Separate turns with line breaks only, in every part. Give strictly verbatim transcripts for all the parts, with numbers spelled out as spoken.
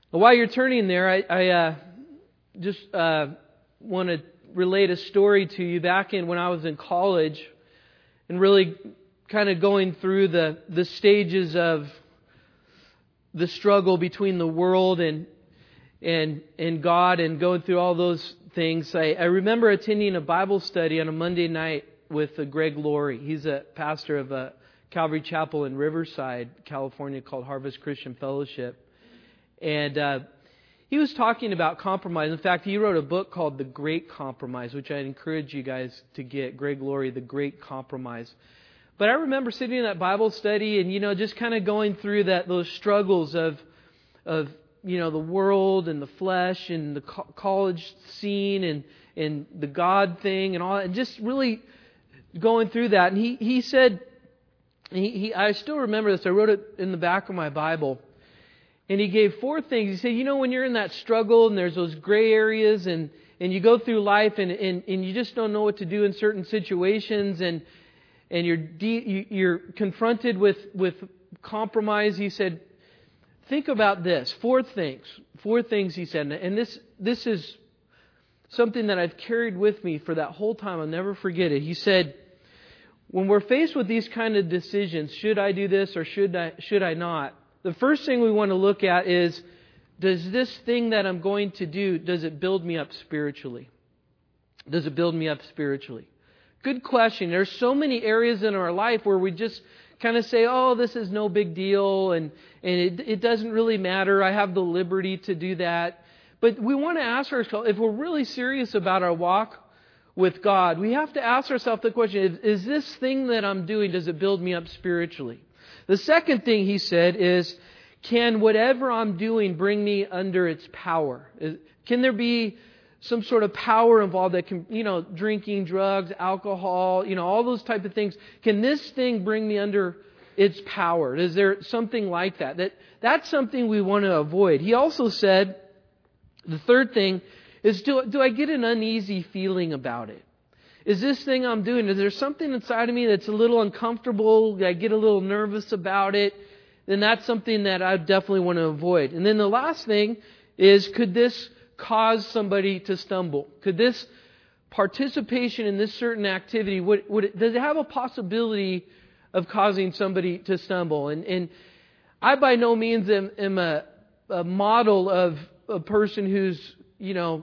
While you're turning there, I, I uh, just uh, want to relate a story to you back in when I was in college, and really kind of going through the, the stages of the struggle between the world and and and God, and going through all those things. I, I remember attending a Bible study on a Monday night with uh, Greg Laurie. He's a pastor of a Calvary Chapel in Riverside, California, called Harvest Christian Fellowship. And uh, he was talking about compromise. In fact, he wrote a book called The Great Compromise, which I'd encourage you guys to get. Greg Laurie, The Great Compromise. But I remember sitting in that Bible study and, you know, just kind of going through that those struggles of, of you know, the world and the flesh and the co- college scene and, and the God thing and all that. And just really going through that. And he, he said, he, he I still remember this. I wrote it in the back of my Bible. And he gave four things. He said, you know, when you're in that struggle and there's those gray areas and, and you go through life and, and, and you just don't know what to do in certain situations and and you're de- you're confronted with, with compromise, he said, think about this. Four things. Four things, he said. And this this is something that I've carried with me for that whole time. I'll never forget it. He said, when we're faced with these kind of decisions, should I do this or should I should I not? The first thing we want to look at is, does this thing that I'm going to do, does it build me up spiritually? Does it build me up spiritually? Good question. There's so many areas in our life where we just kind of say, oh, this is no big deal and, and it, it doesn't really matter. I have the liberty to do that. But we want to ask ourselves, if we're really serious about our walk with God, we have to ask ourselves the question, is, is this thing that I'm doing, does it build me up spiritually? The second thing he said is, can whatever I'm doing bring me under its power? Is, can there be some sort of power involved that can, you know, drinking, drugs, alcohol, you know, all those type of things. Can this thing bring me under its power? Is there something like that? That that's something we want to avoid. He also said, the third thing is, do, do I get an uneasy feeling about it? Is this thing I'm doing, is there something inside of me that's a little uncomfortable? I get a little nervous about it? Then that's something that I definitely want to avoid. And then the last thing is, could this cause somebody to stumble? Could this participation in this certain activity, would, would it, does it have a possibility of causing somebody to stumble? And, and I by no means am, am a, a model of a person who's, you know,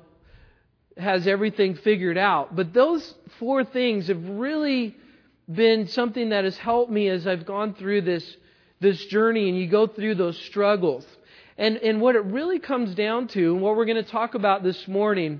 has everything figured out. But those four things have really been something that has helped me as I've gone through this this journey and you go through those struggles. And and what it really comes down to, and what we're going to talk about this morning,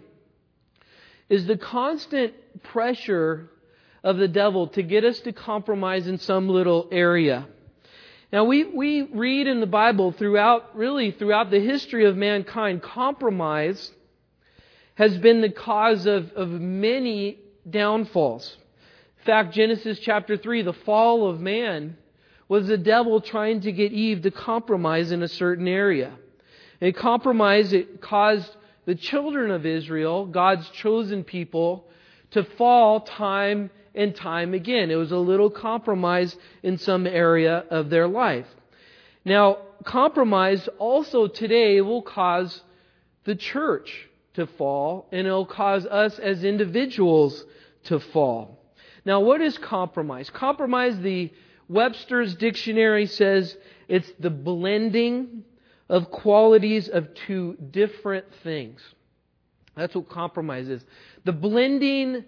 is the constant pressure of the devil to get us to compromise in some little area. Now we, we read in the Bible throughout, really throughout the history of mankind, compromise has been the cause of, of many downfalls. In fact, Genesis chapter three, the fall of man, was the devil trying to get Eve to compromise in a certain area. And compromise, it caused the children of Israel, God's chosen people, to fall time and time again. It was a little compromise in some area of their life. Now, compromise also today will cause the church to fall, and it will cause us as individuals to fall. Now, what is compromise? Compromise, the Webster's Dictionary says, it's the blending of qualities of two different things. That's what compromise is. The blending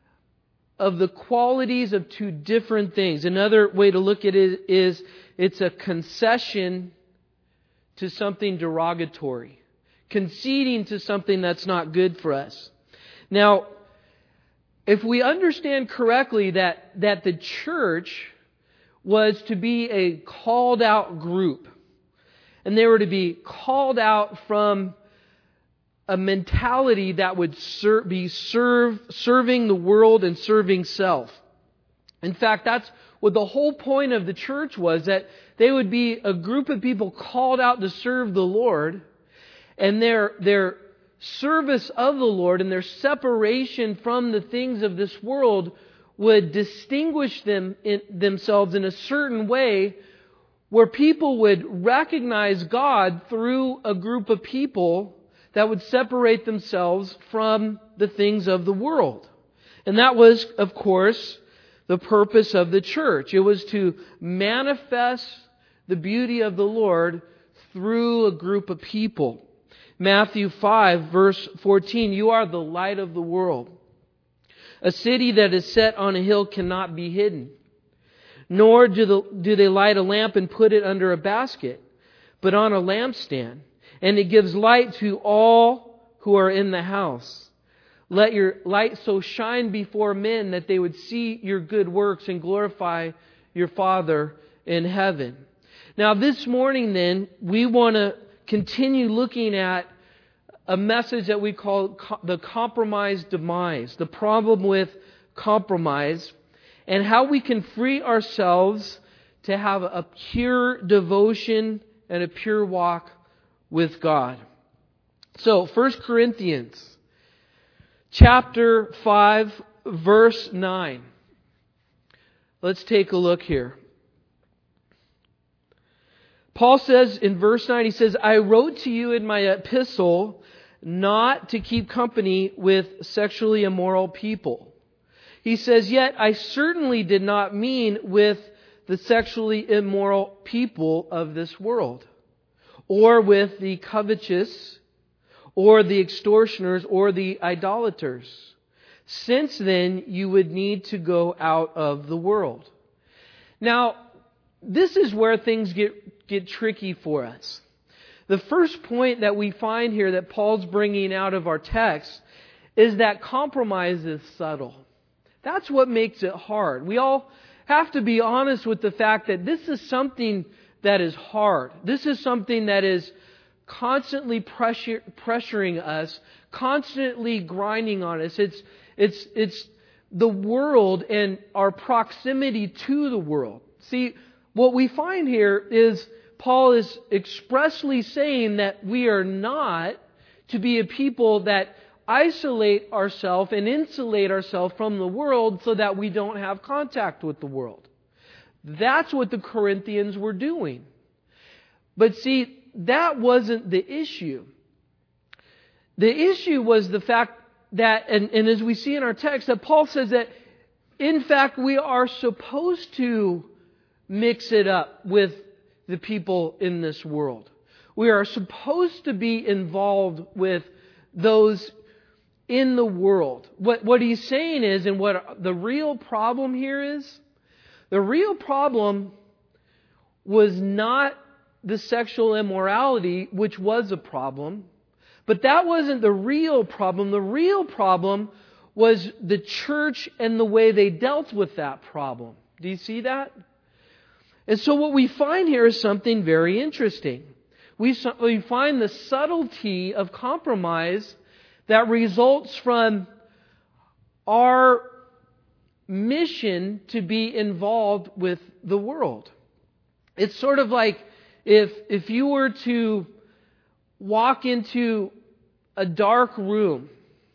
of the qualities of two different things. Another way to look at it is, it's a concession to something derogatory. Conceding to something that's not good for us. Now, if we understand correctly that, that the church was to be a called out group, and they were to be called out from a mentality that would ser- be serve, serving the world and serving self. In fact, that's what the whole point of the church was, that they would be a group of people called out to serve the Lord. And their their service of the Lord and their separation from the things of this world would distinguish them in, themselves in a certain way where people would recognize God through a group of people that would separate themselves from the things of the world. And that was, of course, the purpose of the church. It was to manifest the beauty of the Lord through a group of people. Matthew five, verse fourteen, "You are the light of the world. A city that is set on a hill cannot be hidden. Nor do, the, do they light a lamp and put it under a basket, but on a lampstand. And it gives light to all who are in the house. Let your light so shine before men that they would see your good works and glorify your Father in heaven." Now this morning then, we want to continue looking at a message that we call the compromise demise, the problem with compromise, and how we can free ourselves to have a pure devotion and a pure walk with God. So, First Corinthians chapter five, verse nine. Let's take a look here. Paul says in verse nine, he says, "I wrote to you in my epistle not to keep company with sexually immoral people." He says, "Yet I certainly did not mean with the sexually immoral people of this world, or with the covetous, or the extortioners, or the idolaters. Since then, you would need to go out of the world." Now, this is where things get, get tricky for us. The first point that we find here that Paul's bringing out of our text is that compromise is subtle. That's what makes it hard. We all have to be honest with the fact that this is something that is hard. This is something that is constantly pressure, pressuring us, constantly grinding on us. It's, it's, it's the world and our proximity to the world. See, what we find here is Paul is expressly saying that we are not to be a people that isolate ourselves and insulate ourselves from the world so that we don't have contact with the world. That's what the Corinthians were doing. But see, that wasn't the issue. The issue was the fact that, and, and as we see in our text, that Paul says that in fact we are supposed to mix it up with the people in this world. We are supposed to be involved with those in the world. What, what he's saying is, and what the real problem here is, the real problem was not the sexual immorality, which was a problem, but that wasn't the real problem. The real problem was the church and the way they dealt with that problem. Do you see that? And so what we find here is something very interesting. We, we find the subtlety of compromise that results from our mission to be involved with the world. It's sort of like if, if you were to walk into a dark room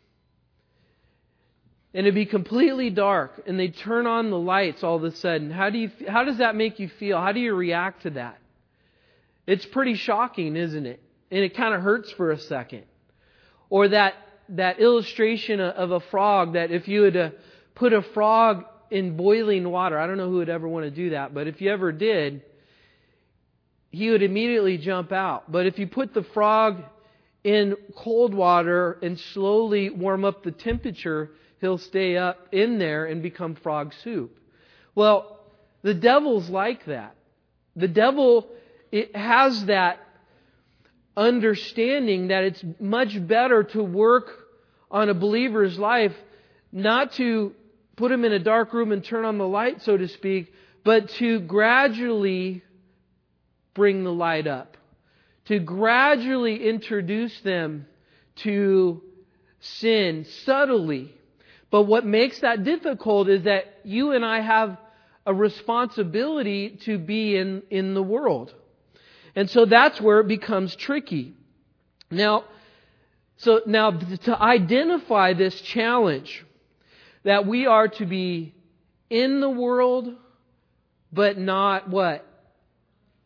and it'd be completely dark, and they turn on the lights all of a sudden. How do you? How does that make you feel? How do you react to that? It's pretty shocking, isn't it? And it kind of hurts for a second. Or that that illustration of a frog, that if you had to put a frog in boiling water, I don't know who would ever want to do that, but if you ever did, he would immediately jump out. But if you put the frog in cold water and slowly warm up the temperature, he'll stay up in there and become frog soup. Well, the devil's like that. The devil, it has that understanding that it's much better to work on a believer's life, not to put him in a dark room and turn on the light, so to speak, but to gradually bring the light up. To gradually introduce them to sin subtly. But what makes that difficult is that you and I have a responsibility to be in, in the world. And so that's where it becomes tricky. Now, so now to identify this challenge that we are to be in the world, but not what?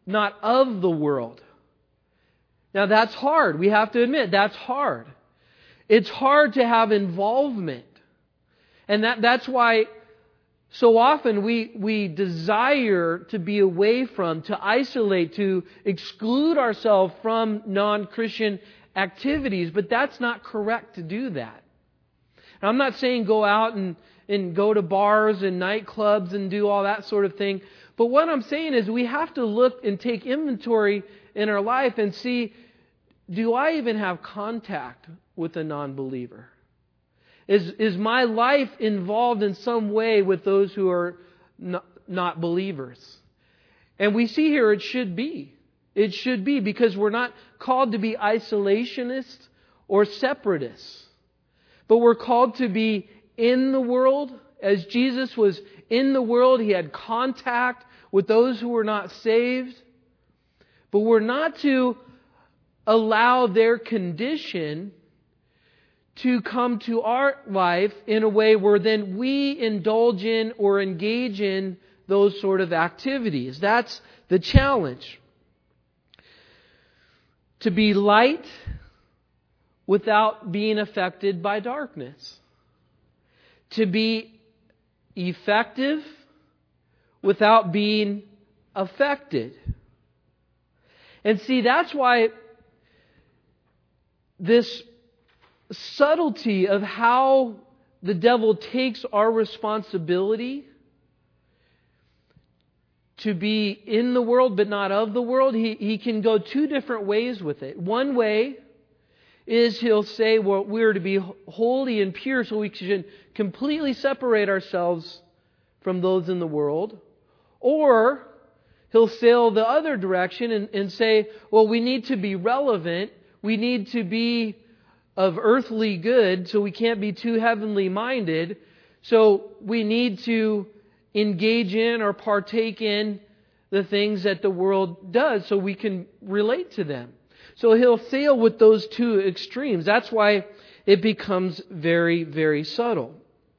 not of the world. Now that's hard. We have to admit, that's hard. It's hard to have involvement. And that, that's why so often we, we desire to be away from, to isolate, to exclude ourselves from non-Christian activities. But that's not correct to do that. And I'm not saying go out and, and go to bars and nightclubs and do all that sort of thing. But what I'm saying is we have to look and take inventory in our life and see, do I even have contact with a non-believer? Is, is my life involved in some way with those who are not, not believers? And we see here it should be. It should be, because we're not called to be isolationists or separatists. But we're called to be in the world. As Jesus was in the world, He had contact with those who were not saved. But we're not to allow their condition to come to our life in a way where then we indulge in or engage in those sort of activities. That's the challenge. To be light without being affected by darkness. To be effective without being affected. And see, that's why this subtlety of how the devil takes our responsibility to be in the world but not of the world, he, he can go two different ways with it. One way is he'll say, well, we're to be holy and pure, so we should completely separate ourselves from those in the world. Or he'll sail the other direction and, and say, well, we need to be relevant. We need to be of earthly good, so we can't be too heavenly minded. So we need to engage in or partake in the things that the world does so we can relate to them. So he'll sail with those two extremes. That's why it becomes very, very subtle.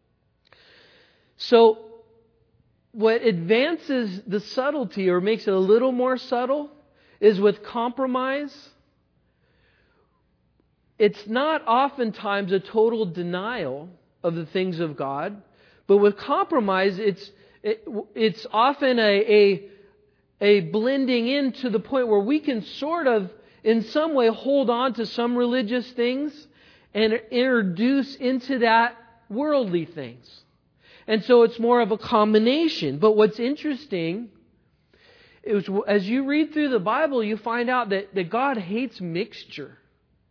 So what advances the subtlety or makes it a little more subtle is with compromise. It's not oftentimes a total denial of the things of God, but with compromise, it's it, it's often a, a a blending in to the point where we can sort of, in some way, hold on to some religious things and introduce into that worldly things. And so it's more of a combination. But what's interesting is, as you read through the Bible, you find out that, that God hates mixture.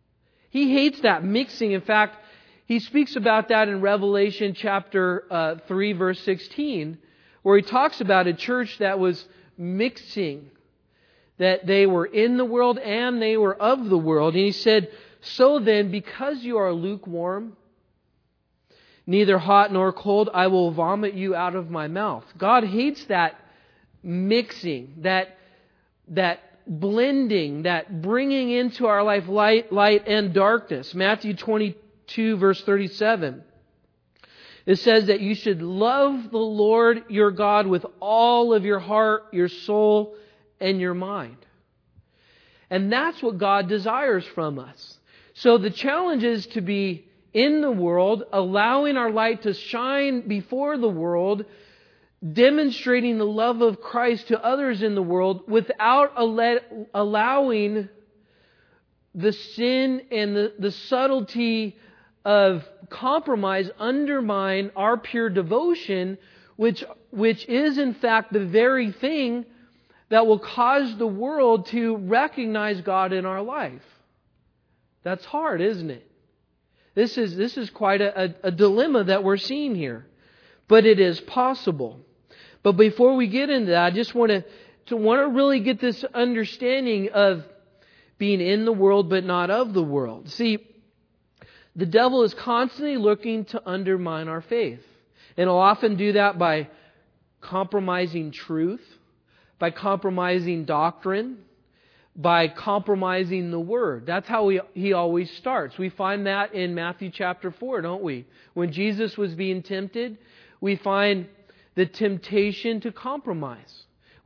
He hates that mixing. In fact, He speaks about that in Revelation chapter uh, three, verse sixteen, where He talks about a church that was mixing, that they were in the world and they were of the world. And He said, so then, because you are lukewarm, neither hot nor cold, I will vomit you out of my mouth. God hates that mixing, that that blending, that bringing into our life light, light and darkness. Matthew twenty-two, verse thirty-seven. It says that you should love the Lord your God with all of your heart, your soul, and your mind. And that's what God desires from us. So the challenge is to be in the world, allowing our light to shine before the world, demonstrating the love of Christ to others in the world without allowing the sin and the, the subtlety of compromise undermine our pure devotion, which, which is in fact the very thing that will cause the world to recognize God in our life. That's hard, isn't it? This is, this is quite a, a, a dilemma that we're seeing here. But it is possible. But before we get into that, I just want to, to want to really get this understanding of being in the world but not of the world. See, the devil is constantly looking to undermine our faith. And he'll often do that by compromising truth, by compromising doctrine, by compromising the Word. That's how he, he always starts. We find that in Matthew chapter four, don't we? When Jesus was being tempted, we find the temptation to compromise.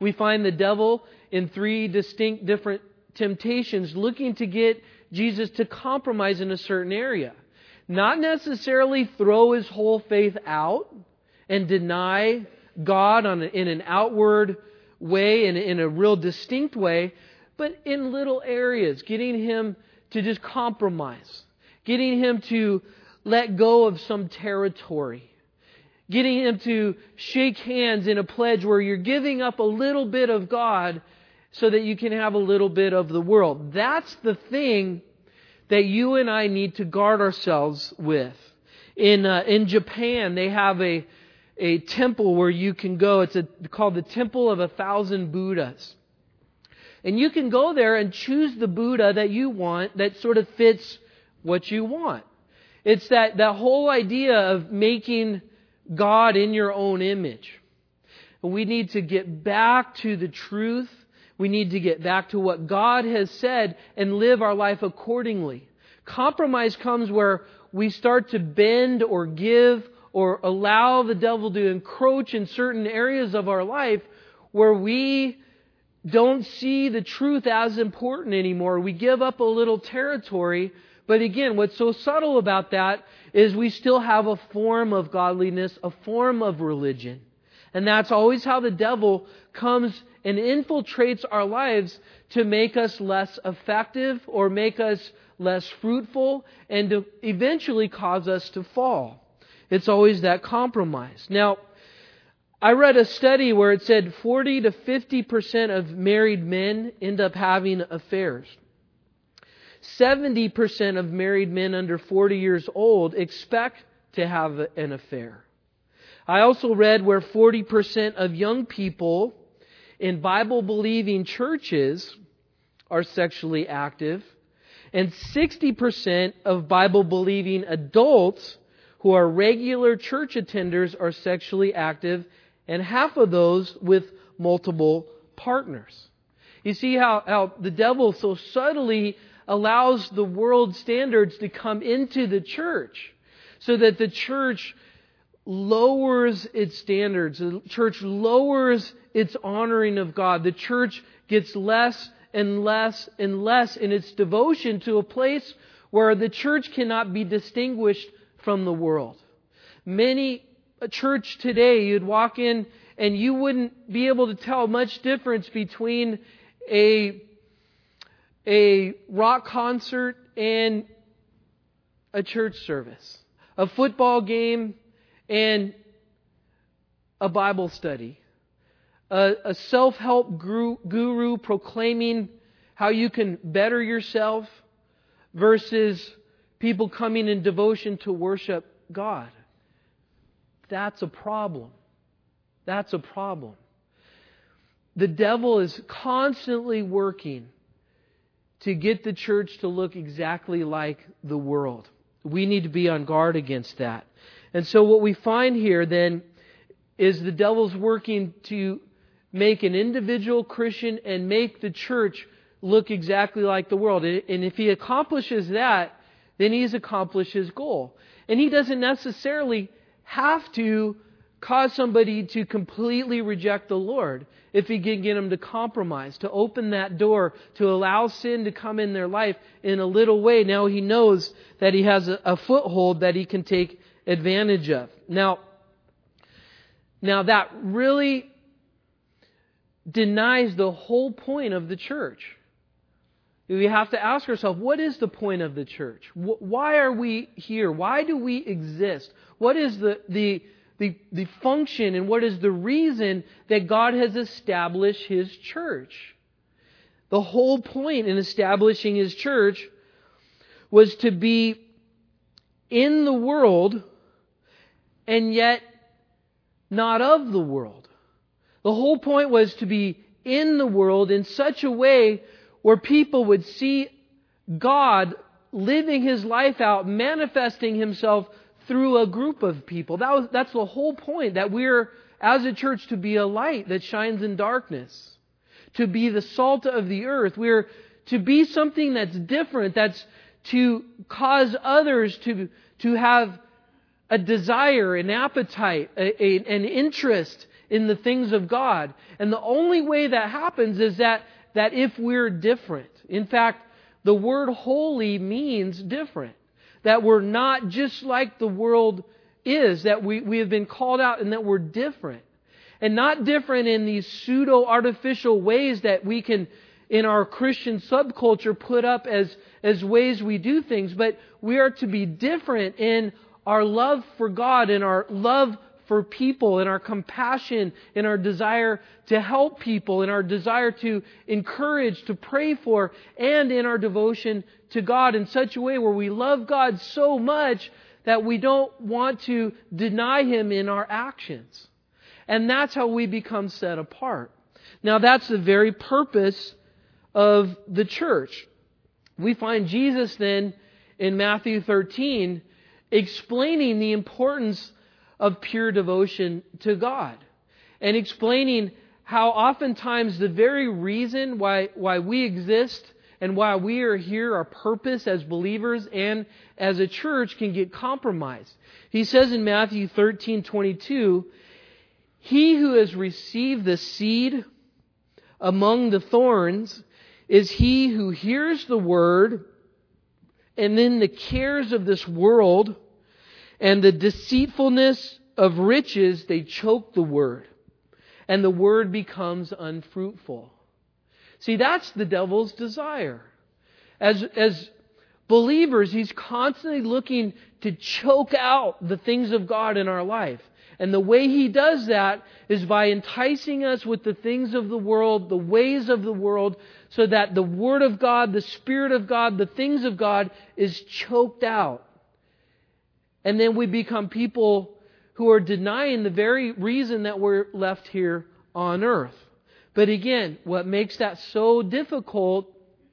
We find the devil in three distinct different temptations looking to get Jesus to compromise in a certain area. Not necessarily throw his whole faith out and deny God on a, in an outward way and in a real distinct way, but in little areas, getting him to just compromise, getting him to let go of some territory, getting him to shake hands in a pledge where you're giving up a little bit of God so that you can have a little bit of the world. That's the thing that you and I need to guard ourselves with. In uh, in Japan, they have a a temple where you can go. It's a, called the Temple of a Thousand Buddhas. And you can go there and choose the Buddha that you want that sort of fits what you want. It's that, that whole idea of making God in your own image. And we need to get back to the truth. We need to get back to what God has said and live our life accordingly. Compromise comes where we start to bend or give or allow the devil to encroach in certain areas of our life where we don't see the truth as important anymore. We give up a little territory. But again, what's so subtle about that is we still have a form of godliness, a form of religion. And that's always how the devil comes and infiltrates our lives to make us less effective or make us less fruitful and to eventually cause us to fall. It's always that compromise. Now, I read a study where it said forty to fifty percent of married men end up having affairs. seventy percent of married men under forty years old expect to have an affair. I also read where forty percent of young people in Bible-believing churches are sexually active, and sixty percent of Bible-believing adults who are regular church attenders are sexually active, and half of those with multiple partners. You see how, how the devil so subtly allows the world standards to come into the church so that the church lowers its standards. The church lowers its honoring of God. The church gets less and less and less in its devotion to a place where the church cannot be distinguished from the world. Many a church today, you'd walk in and you wouldn't be able to tell much difference between a, a rock concert and a church service, a football game and a Bible study, a, a self-help guru, guru proclaiming how you can better yourself versus people coming in devotion to worship God. That's a problem. That's a problem. The devil is constantly working to get the church to look exactly like the world. We need to be on guard against that. And so what we find here then is the devil's working to make an individual Christian and make the church look exactly like the world. And if he accomplishes that, then he's accomplished his goal. And he doesn't necessarily have to cause somebody to completely reject the Lord if he can get them to compromise, to open that door, to allow sin to come in their life in a little way. Now he knows that he has a, a foothold that he can take advantage of. Now, now that really denies the whole point of the church. We have to ask ourselves, what is the point of the church? Why are we here? Why do we exist? What is the, the, the, the function and what is the reason that God has established His church? The whole point in establishing His church was to be in the world and yet not of the world. The whole point was to be in the world in such a way where people would see God living His life out, manifesting Himself through a group of people. That was, that's the whole point, that we're, as a church, to be a light that shines in darkness. To be the salt of the earth. We're to be something that's different, that's to cause others to, to have a desire, an appetite, a, a, an interest in the things of God. And the only way that happens is that, that if we're different. In fact, the word holy means different. That we're not just like the world is, that we, we have been called out and that we're different. And not different in these pseudo-artificial ways that we can, in our Christian subculture, put up as, as ways we do things, but we are to be different in our love for God, in our love for people, in our compassion, in our desire to help people, in our desire to encourage, to pray for, and in our devotion to God in such a way where we love God so much that we don't want to deny Him in our actions. And that's how we become set apart. Now that's the very purpose of the church. We find Jesus then in Matthew thirteen explaining the importance of pure devotion to God. And explaining how oftentimes the very reason why, why we exist and why we are here, our purpose as believers and as a church, can get compromised. He says in Matthew thirteen twenty-two, "He who has received the seed among the thorns is he who hears the word, and then the cares of this world and the deceitfulness of riches, they choke the word, and the word becomes unfruitful." See, that's the devil's desire. As, as believers, he's constantly looking to choke out the things of God in our life. And the way he does that is by enticing us with the things of the world, the ways of the world, so that the Word of God, the Spirit of God, the things of God is choked out. And then we become people who are denying the very reason that we're left here on earth. But again, what makes that so difficult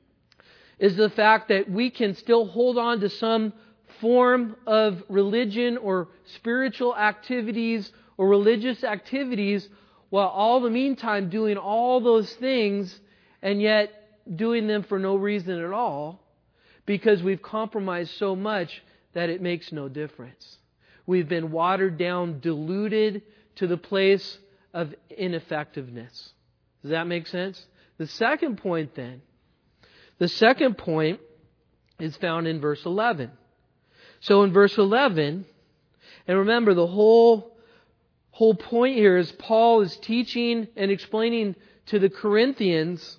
is the fact that we can still hold on to some form of religion or spiritual activities or religious activities while all the meantime doing all those things and yet doing them for no reason at all, because we've compromised so much that it makes no difference. We've been watered down, diluted to the place of ineffectiveness. Does that make sense? The second point then, the second point is found in verse eleven. So in verse eleven, and remember the whole, whole point here is Paul is teaching and explaining to the Corinthians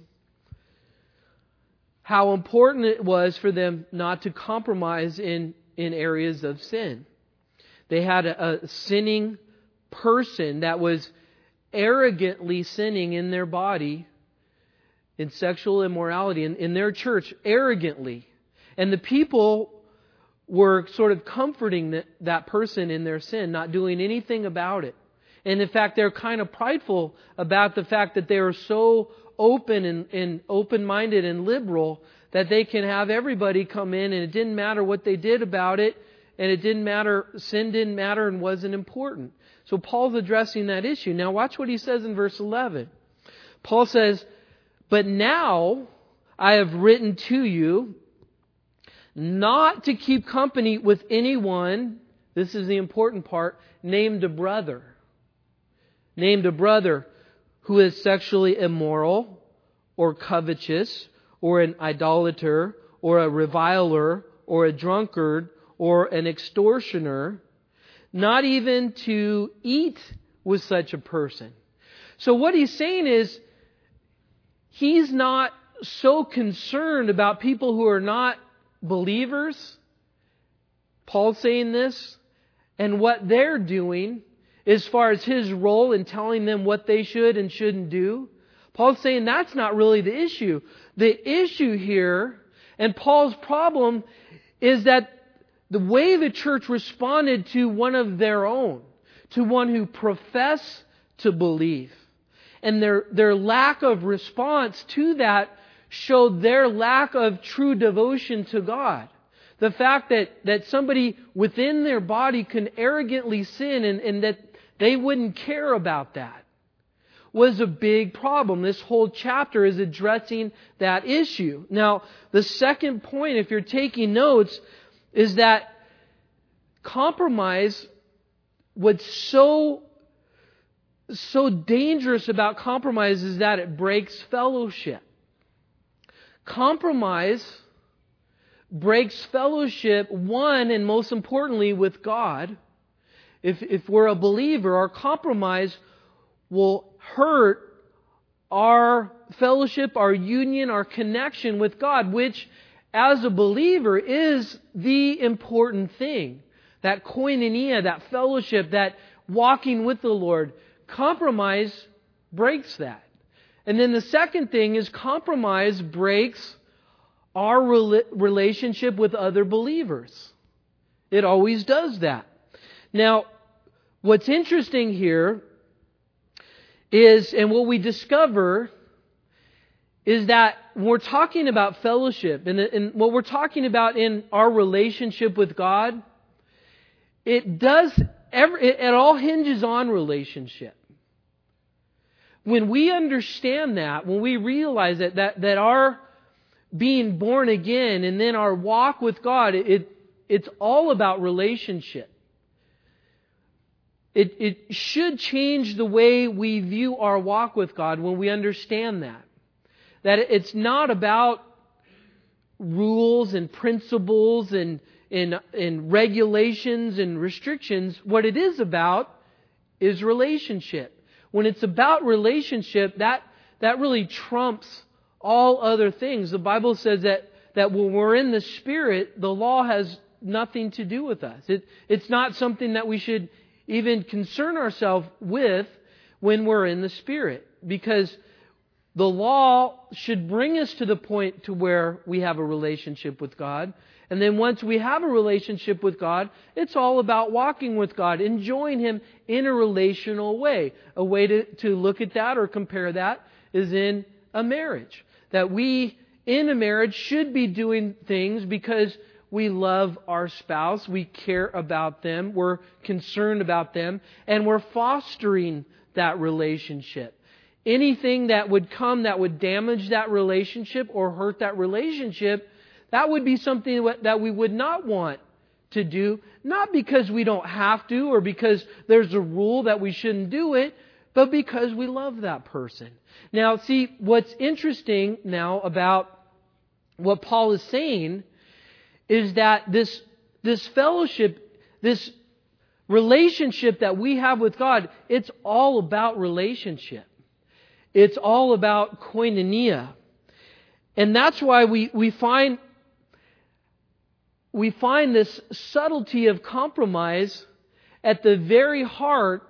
how important it was for them not to compromise in, in areas of sin. They had a, a sinning person that was arrogantly sinning in their body, in sexual immorality, in, in their church, arrogantly. And the people were sort of comforting that, that person in their sin, not doing anything about it. And in fact, they're kind of prideful about the fact that they are so open and, and open-minded and liberal that they can have everybody come in and it didn't matter what they did about it, and it didn't matter, sin didn't matter and wasn't important. So Paul's addressing that issue. Now watch what he says in verse eleven. Paul says, "But now I have written to you not to keep company with anyone," this is the important part, "named a brother. Named a brother who is sexually immoral or covetous or an idolater or a reviler or a drunkard or an extortioner, not even to eat with such a person." So what he's saying is, he's not so concerned about people who are not believers. Paul's saying this, and what they're doing as far as his role in telling them what they should and shouldn't do. Paul's saying that's not really the issue. The issue here, and Paul's problem, is that the way the church responded to one of their own, to one who professed to believe, and their, their lack of response to that showed their lack of true devotion to God. The fact that, that somebody within their body can arrogantly sin and, and that they wouldn't care about that was a big problem. This whole chapter is addressing that issue. Now, the second point, if you're taking notes, is that compromise would so so dangerous about compromise is that it breaks fellowship. Compromise breaks fellowship, one, and most importantly, with God. If, if we're a believer, our compromise will hurt our fellowship, our union, our connection with God, which, as a believer, is the important thing. That koinonia, that fellowship, that walking with the Lord. Compromise breaks that. And then the second thing is compromise breaks our relationship with other believers. It always does that. Now, what's interesting here is, and what we discover, is that when we're talking about fellowship, and, and what we're talking about in our relationship with God, it does, every, it, it all hinges on relationship. When we understand that, when we realize that, that, that our being born again and then our walk with God, it, it's all about relationship. It, it should change the way we view our walk with God when we understand that. That it's not about rules and principles and, and, and regulations and restrictions. What it is about is relationship. When it's about relationship, that, that really trumps all other things. The Bible says that, that when we're in the Spirit, the law has nothing to do with us. It, it's not something that we should even concern ourselves with when we're in the Spirit. Because the law should bring us to the point to where we have a relationship with God. And then once we have a relationship with God, it's all about walking with God, enjoying Him in a relational way. A way to, to look at that or compare that is in a marriage. That we, in a marriage, should be doing things because we love our spouse, we care about them, we're concerned about them, and we're fostering that relationship. Anything that would come that would damage that relationship or hurt that relationship, that would be something that we would not want to do. Not because we don't have to or because there's a rule that we shouldn't do it, but because we love that person. Now, see, what's interesting now about what Paul is saying is that this, this fellowship, this relationship that we have with God, it's all about relationship. It's all about koinonia. And that's why we, we find we find this subtlety of compromise at the very heart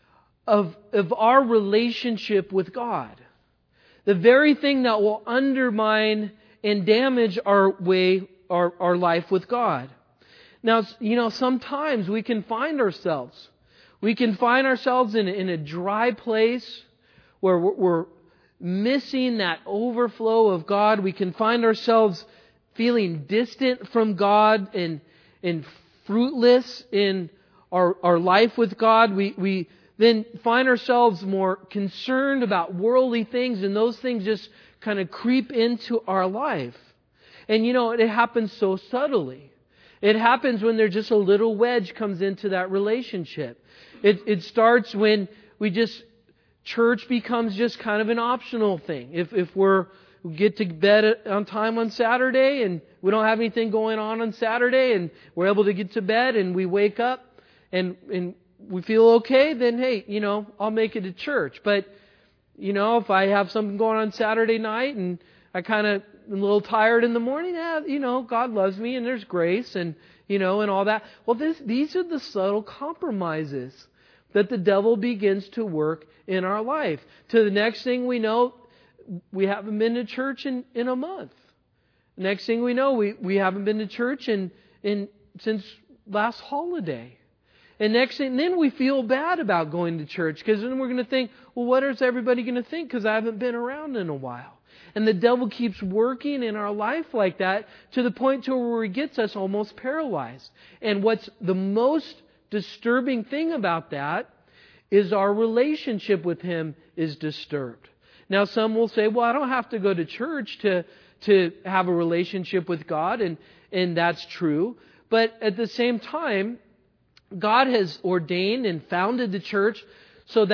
of, of our relationship with God. The very thing that will undermine and damage our way, our, our life with God. Now, you know, sometimes we can find ourselves, we can find ourselves in, in a dry place where we're, we're missing that overflow of God. We can find ourselves feeling distant from God and, and fruitless in our, our life with God. We, we then find ourselves more concerned about worldly things, and those things just kind of creep into our life. And you know, it happens so subtly. It happens when there's just a little wedge comes into that relationship. It, it starts when we just, church becomes just kind of an optional thing. If, if we're, we get to bed on time on Saturday and we don't have anything going on on Saturday and we're able to get to bed and we wake up and, and we feel okay, then hey, you know, I'll make it to church. But, you know, if I have something going on Saturday night and I kind of am a little tired in the morning, yeah, you know, God loves me and there's grace and, you know, and all that. Well, this, these are the subtle compromises that the devil begins to work in our life. To the next thing we know, we haven't been to church in, in a month. Next thing we know, we, we haven't been to church in, in since last holiday. And next thing, then we feel bad about going to church because then we're going to think, well, what is everybody going to think because I haven't been around in a while? And the devil keeps working in our life like that to the point to where he gets us almost paralyzed. And what's the most disturbing thing about that is our relationship with Him is disturbed. Now, some will say, well, I don't have to go to church to, to have a relationship with God, and, and that's true. But at the same time, God has ordained and founded the church so that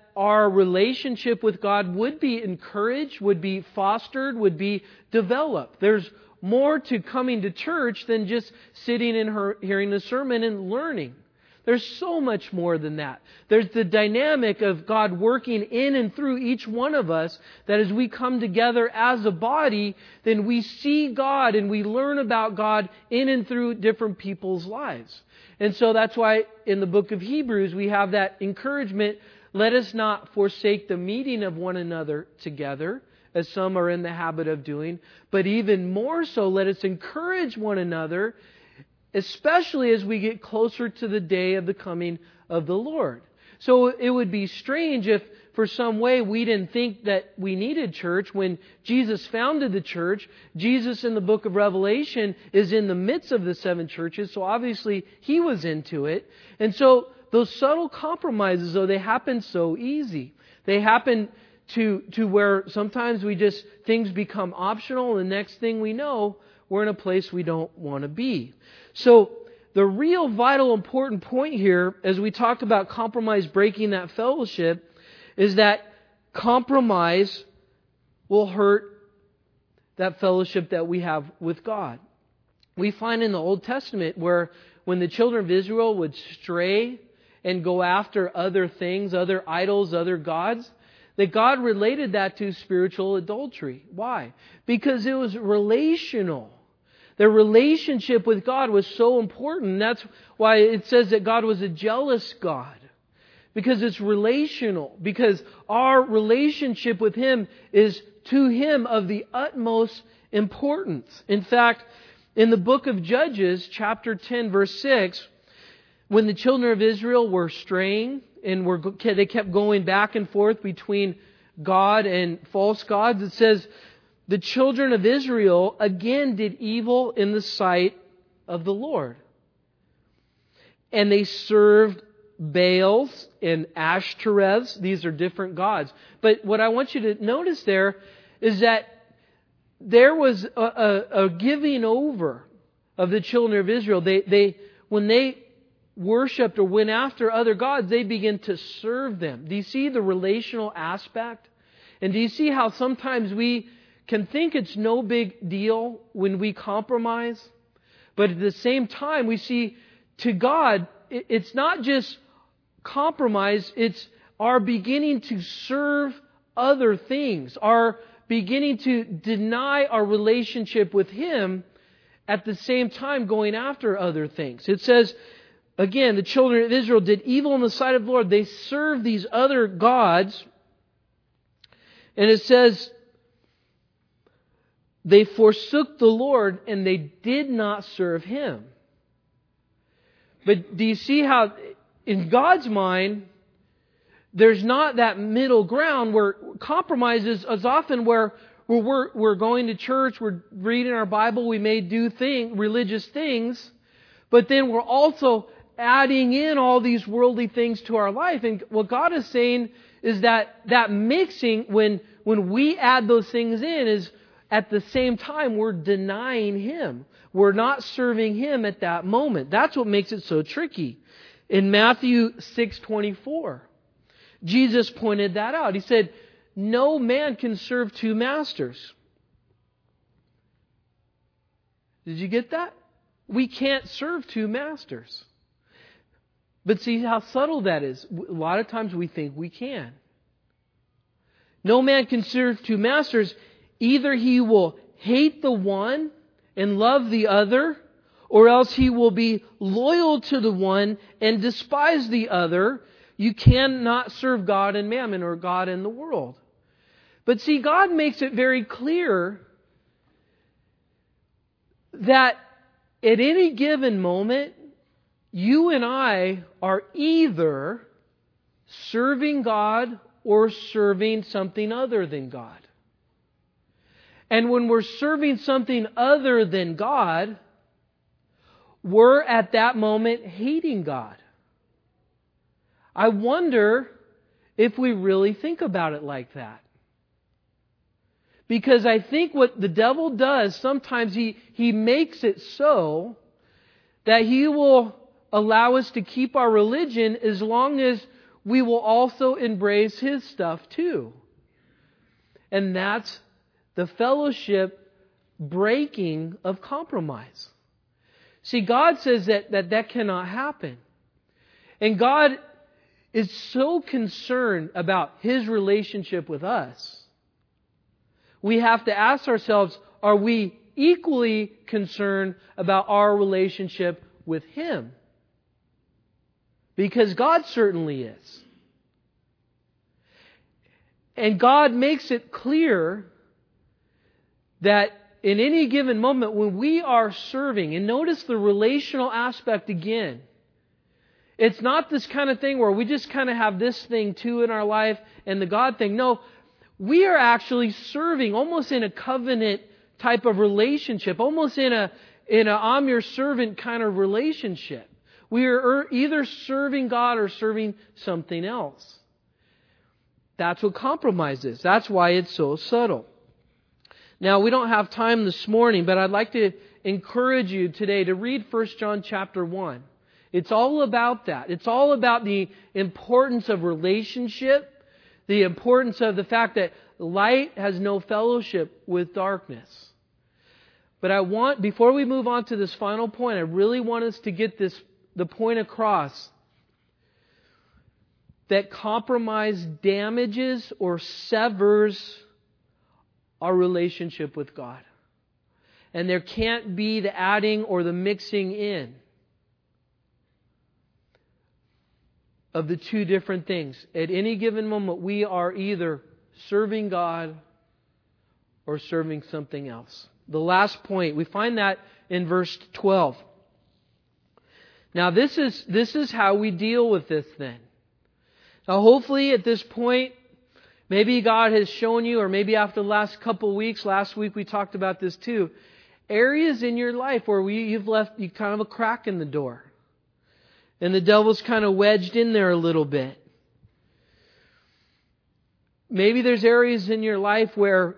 our relationship with God would be encouraged, would be fostered, would be developed. There's more to coming to church than just sitting and her- hearing a sermon and learning. There's so much more than that. There's the dynamic of God working in and through each one of us, that as we come together as a body, then we see God and we learn about God in and through different people's lives. And so that's why in the book of Hebrews we have that encouragement, let us not forsake the meeting of one another together, as some are in the habit of doing, but even more so, let us encourage one another, especially as we get closer to the day of the coming of the Lord. So it would be strange if for some way we didn't think that we needed church when Jesus founded the church. Jesus in the book of Revelation is in the midst of the seven churches, so obviously He was into it. And so those subtle compromises, though, they happen so easy. They happen to, to where sometimes we just, things become optional, and the next thing we know, we're in a place we don't want to be. So the real vital important point here, as we talk about compromise breaking that fellowship, is that compromise will hurt that fellowship that we have with God. We find in the Old Testament where when the children of Israel would stray and go after other things, other idols, other gods, that God related that to spiritual adultery. Why? Because it was relational. Their relationship with God was so important. That's why it says that God was a jealous God. Because it's relational. Because our relationship with Him is to Him of the utmost importance. In fact, in the book of Judges, chapter ten, verse six, when the children of Israel were straying and were they kept going back and forth between God and false gods, it says, the children of Israel again did evil in the sight of the Lord. And they served Baals and Ashtoreths. These are different gods. But what I want you to notice there is that there was a, a, a giving over of the children of Israel. They, they, when they worshipped or went after other gods, they began to serve them. Do you see the relational aspect? And do you see how sometimes we can think it's no big deal when we compromise? But at the same time, we see to God, it's not just compromise, it's our beginning to serve other things, our beginning to deny our relationship with Him, at the same time going after other things. It says, again, the children of Israel did evil in the sight of the Lord. They served these other gods. And it says, they forsook the Lord and they did not serve Him. But do you see how in God's mind, there's not that middle ground where compromise is, is often where we're, we're going to church, we're reading our Bible, we may do thing, religious things, but then we're also adding in all these worldly things to our life. And what God is saying is that that mixing, when, when we add those things in, is at the same time we're denying Him. We're not serving Him at that moment. That's what makes it so tricky. In Matthew six twenty-four, Jesus pointed that out. He said, no man can serve two masters. Did you get that? We can't serve two masters. But see how subtle that is. A lot of times we think we can. No man can serve two masters. Either he will hate the one and love the other, or else he will be loyal to the one and despise the other. You cannot serve God and mammon, or God and the world. But see, God makes it very clear that at any given moment, you and I are either serving God or serving something other than God. And when we're serving something other than God, we're at that moment hating God. I wonder if we really think about it like that. Because I think what the devil does, sometimes he, he makes it so that he will allow us to keep our religion as long as we will also embrace His stuff too. And that's the fellowship breaking of compromise. See, God says that that, that cannot happen. And God is so concerned about His relationship with us. We have to ask ourselves, are we equally concerned about our relationship with Him? Because God certainly is. And God makes it clear that in any given moment when we are serving, and notice the relational aspect again, it's not this kind of thing where we just kind of have this thing too in our life and the God thing. No, we are actually serving almost in a covenant type of relationship, almost in a in a I'm your servant kind of relationship. We are either serving God or serving something else. That's what compromise is. That's why it's so subtle. Now, we don't have time this morning, but I'd like to encourage you today to read First John chapter one. It's all about that. It's all about the importance of relationship, the importance of the fact that light has no fellowship with darkness. But I want, before we move on to this final point, I really want us to get this, the point across that compromise damages or severs our relationship with God. And there can't be the adding or the mixing in of the two different things. At any given moment, we are either serving God or serving something else. The last point, we find that in verse twelve. Now this is, this is how we deal with this then. Now hopefully at this point, maybe God has shown you, or maybe after the last couple of weeks, last week we talked about this too, areas in your life where we, you've left you kind of a crack in the door. And the devil's kind of wedged in there a little bit. Maybe there's areas in your life where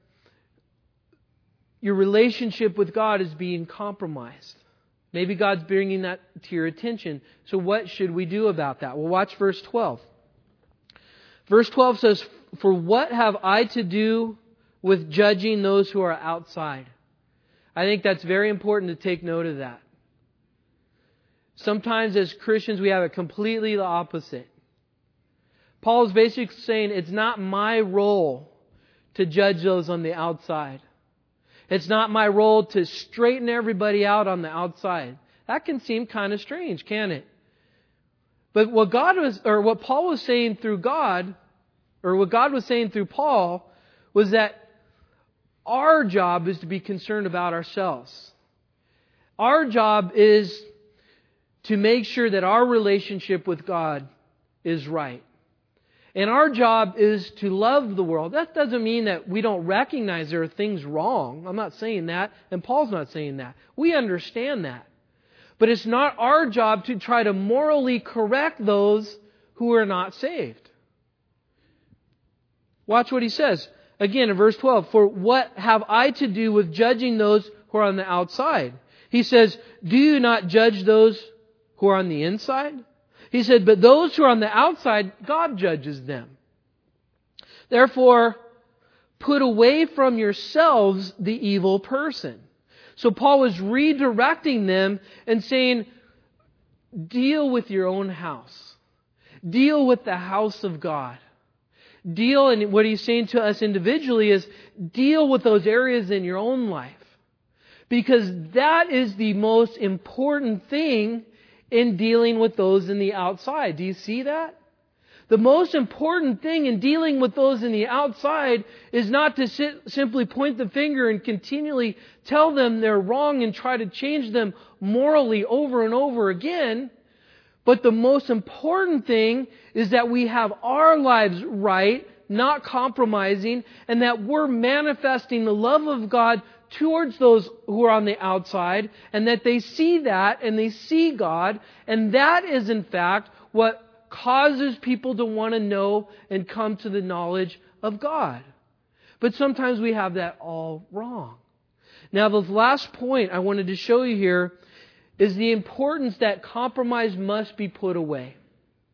your relationship with God is being compromised. Maybe God's bringing that to your attention. So what should we do about that? Well, watch verse twelve. Verse twelve says, "For what have I to do with judging those who are outside?" I think that's very important to take note of that. Sometimes as Christians we have it completely the opposite. Paul is basically saying it's not my role to judge those on the outside. It's not my role to straighten everybody out on the outside. That can seem kind of strange, can't it? But what God was, or what Paul was saying through God, or what God was saying through Paul, was that our job is to be concerned about ourselves. Our job is to make sure that our relationship with God is right. And our job is to love the world. That doesn't mean that we don't recognize there are things wrong. I'm not saying that, and Paul's not saying that. We understand that. But it's not our job to try to morally correct those who are not saved. Watch what he says. Again, in verse twelve, "For what have I to do with judging those who are on the outside?" He says, "Do you not judge those who are on the inside?" He said, "But those who are on the outside, God judges them. Therefore, put away from yourselves the evil person." So Paul was redirecting them and saying, deal with your own house. Deal with the house of God. Deal, and what he's saying to us individually is, deal with those areas in your own life. Because that is the most important thing in dealing with those in the outside. Do you see that? The most important thing in dealing with those in the outside is not to sit, simply point the finger and continually tell them they're wrong and try to change them morally over and over again. But the most important thing is that we have our lives right, not compromising, and that we're manifesting the love of God towards those who are on the outside, and that they see that and they see God, and that is in fact what causes people to want to know and come to the knowledge of God. But sometimes we have that all wrong. Now, the last point I wanted to show you here is the importance that compromise must be put away.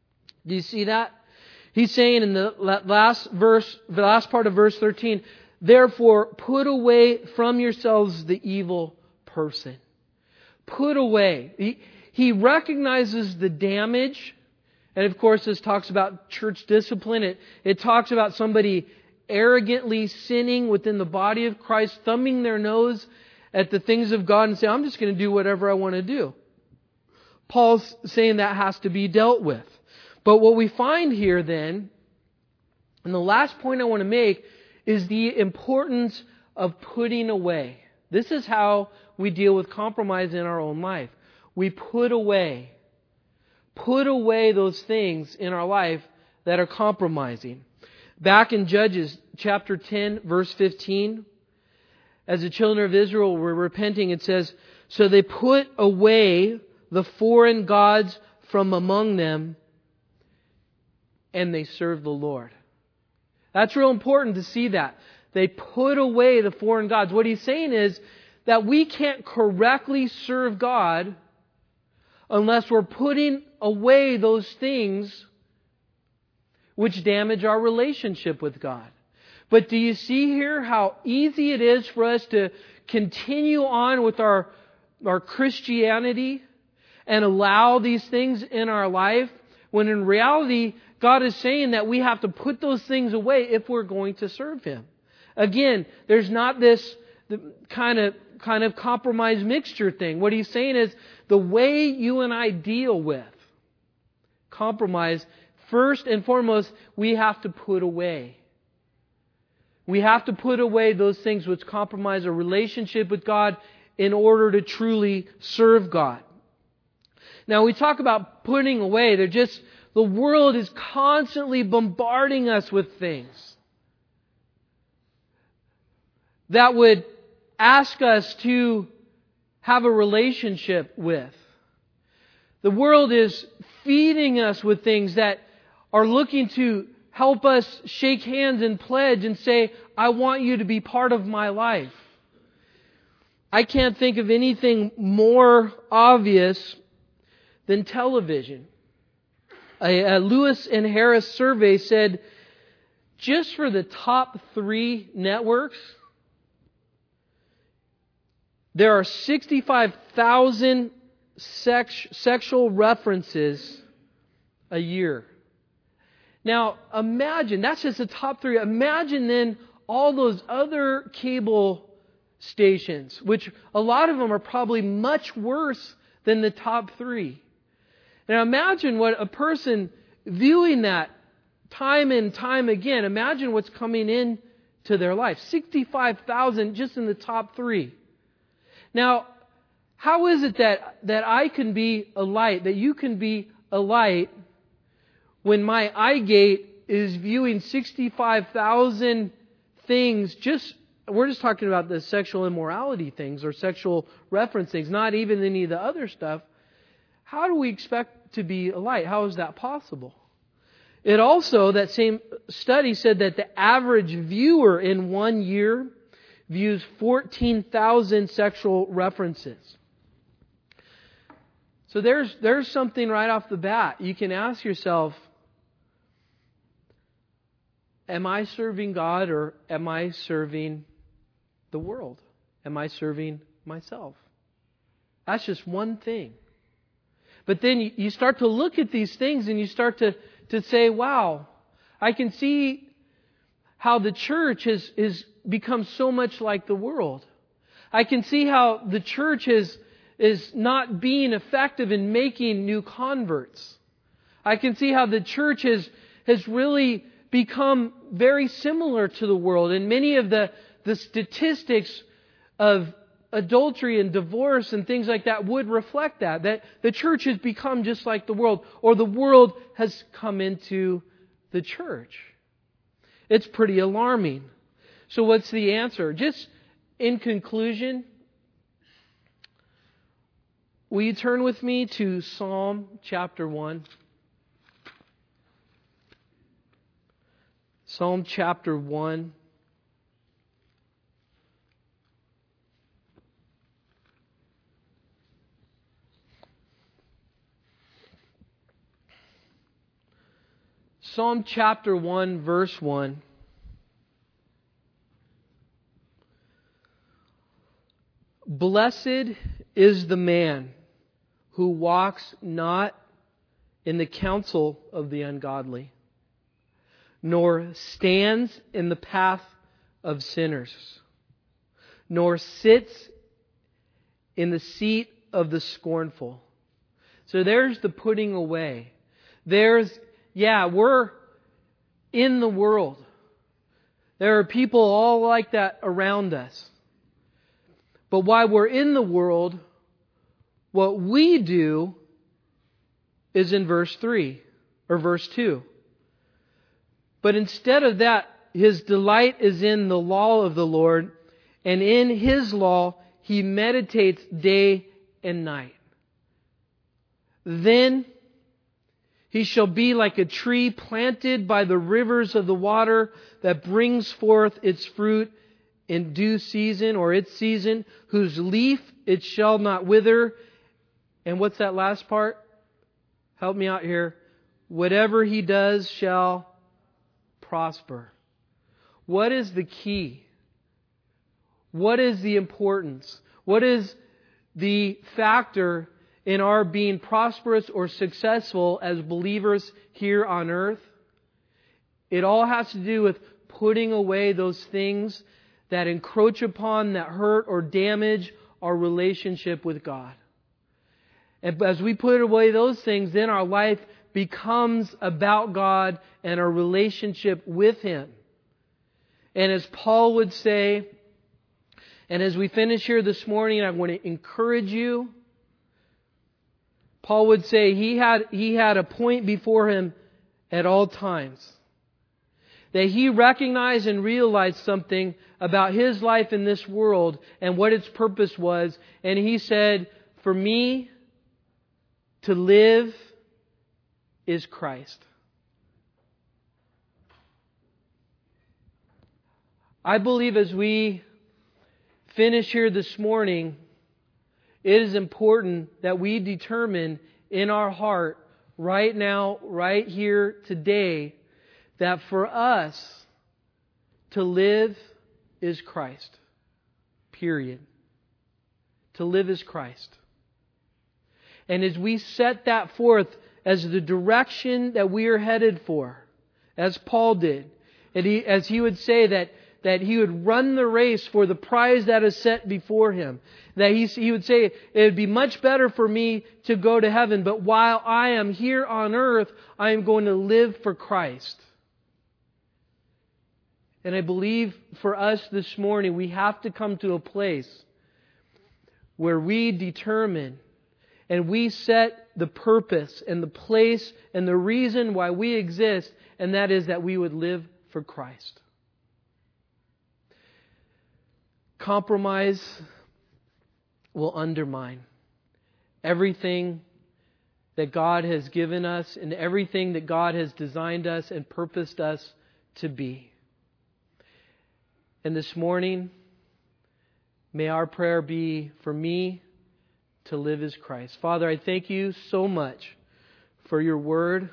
Do you see that? He's saying in the last verse, the last part of verse thirteen, therefore put away from yourselves the evil person. Put away. He, he recognizes the damage. And of course, this talks about church discipline. It, it talks about somebody arrogantly sinning within the body of Christ, thumbing their nose at the things of God and saying, I'm just going to do whatever I want to do. Paul's saying that has to be dealt with. But what we find here then, and the last point I want to make, is the importance of putting away. This is how we deal with compromise in our own life. We put away. Put away those things in our life that are compromising. Back in Judges chapter ten, verse fifteen, as the children of Israel were repenting, it says, so they put away the foreign gods from among them, and they served the Lord. That's real important to see that. They put away the foreign gods. What he's saying is that we can't correctly serve God unless we're putting away those things which damage our relationship with God. But do you see here how easy it is for us to continue on with our, our Christianity and allow these things in our life, when in reality, God is saying that we have to put those things away if we're going to serve Him. Again, there's not this kind of kind of compromise mixture thing. What He's saying is the way you and I deal with compromise, first and foremost, we have to put away. We have to put away those things which compromise our relationship with God in order to truly serve God. Now, we talk about putting away. They're just, the world is constantly bombarding us with things that would ask us to have a relationship with. The world is feeding us with things that are looking to help us shake hands and pledge and say, I want you to be part of my life. I can't think of anything more obvious than television. A, a Lewis and Harris survey said just for the top three networks, there are sixty-five thousand sex, sexual references a year. Now, imagine, that's just the top three. Imagine then all those other cable stations, which a lot of them are probably much worse than the top three. Now, imagine what a person viewing that time and time again, imagine what's coming in to their life. sixty-five thousand just in the top three. Now, how is it that, that I can be a light, that you can be a light when my eye gate is viewing sixty-five thousand things, just, we're just talking about the sexual immorality things or sexual reference things, not even any of the other stuff. How do we expect to be a light? How is that possible? It also, that same study said that the average viewer in one year views fourteen thousand sexual references. So there's, there's something right off the bat. You can ask yourself, am I serving God or am I serving the world? Am I serving myself? That's just one thing. But then you start to look at these things and you start to, to say, wow, I can see how the church has, has become so much like the world. I can see how the church is, is not being effective in making new converts. I can see how the church has, has really become very similar to the world. And many of the, the statistics of adultery and divorce and things like that would reflect that. That the church has become just like the world, or the world has come into the church. It's pretty alarming. So what's the answer? Just in conclusion, will you turn with me to Psalm chapter one? Psalm chapter one. Psalm chapter one, verse one. Blessed is the man who walks not in the counsel of the ungodly, nor stands in the path of sinners, nor sits in the seat of the scornful. So there's the putting away. There's, yeah, we're in the world. There are people all like that around us. But while we're in the world, what we do is in verse three or verse two. But instead of that, his delight is in the law of the Lord, and in His law he meditates day and night. Then he shall be like a tree planted by the rivers of the water that brings forth its fruit in due season or its season, whose leaf it shall not wither. And what's that last part? Help me out here. Whatever he does shall prosper. What is the key? What is the importance? What is the factor in our being prosperous or successful as believers here on earth? It all has to do with putting away those things that encroach upon, that hurt or damage our relationship with God. And as we put away those things, then our life becomes about God and our relationship with Him. And as Paul would say, and as we finish here this morning, I want to encourage you. Paul would say he had, he had a point before him at all times. That he recognized and realized something about his life in this world and what its purpose was. And he said, for me to live is Christ. I believe as we finish here this morning, it is important that we determine in our heart right now, right here, today, that for us to live is Christ. Period. To live is Christ. And as we set that forth as the direction that we are headed for, as Paul did, and he, as he would say that that he would run the race for the prize that is set before him. That he, he would say, it would be much better for me to go to heaven, but while I am here on earth, I am going to live for Christ. And I believe for us this morning, we have to come to a place where we determine and we set the purpose and the place and the reason why we exist, and that is that we would live for Christ. Compromise will undermine everything that God has given us and everything that God has designed us and purposed us to be. And this morning, may our prayer be for me to live as Christ. Father, I thank You so much for Your word.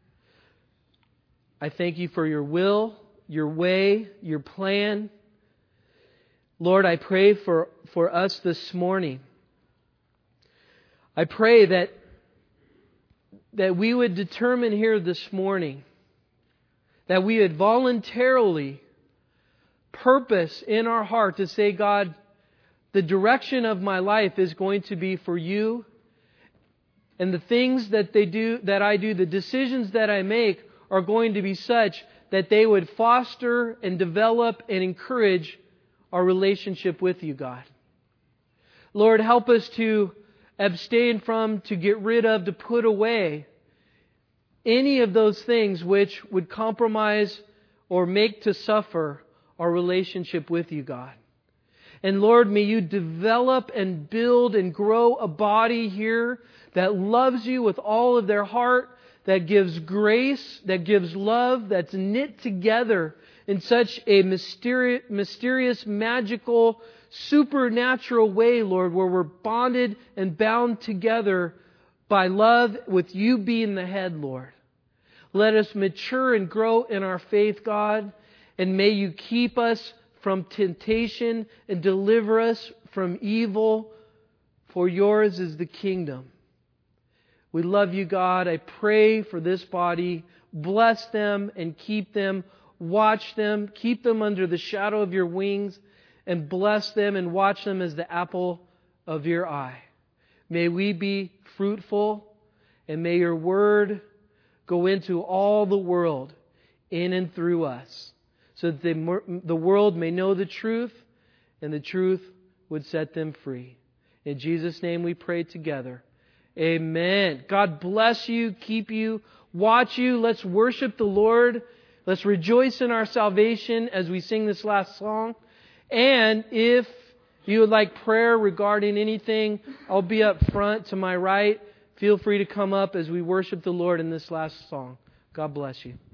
I thank You for Your will, Your way, Your plan. Lord, I pray for, for us this morning. I pray that, that we would determine here this morning that we would voluntarily purpose in our heart to say, God, the direction of my life is going to be for You, and the things that they do, that I do, the decisions that I make are going to be such that they would foster and develop and encourage our relationship with You, God. Lord, help us to abstain from, to get rid of, to put away any of those things which would compromise or make to suffer our relationship with You, God. And Lord, may You develop and build and grow a body here that loves You with all of their heart, that gives grace, that gives love, that's knit together in such a mysterious, mysterious, magical, supernatural way, Lord, where we're bonded and bound together by love with You being the head, Lord. Let us mature and grow in our faith, God. And may You keep us from temptation and deliver us from evil. For Yours is the kingdom. We love You, God. I pray for this body. Bless them and keep them. Watch them. Keep them under the shadow of Your wings. And bless them and watch them as the apple of Your eye. May we be fruitful. And may Your word go into all the world, in and through us, so that the, the world may know the truth, and the truth would set them free. In Jesus' name we pray together. Amen. God bless you, keep you, watch you. Let's worship the Lord. Let's rejoice in our salvation as we sing this last song. And if you would like prayer regarding anything, I'll be up front to my right. Feel free to come up as we worship the Lord in this last song. God bless you.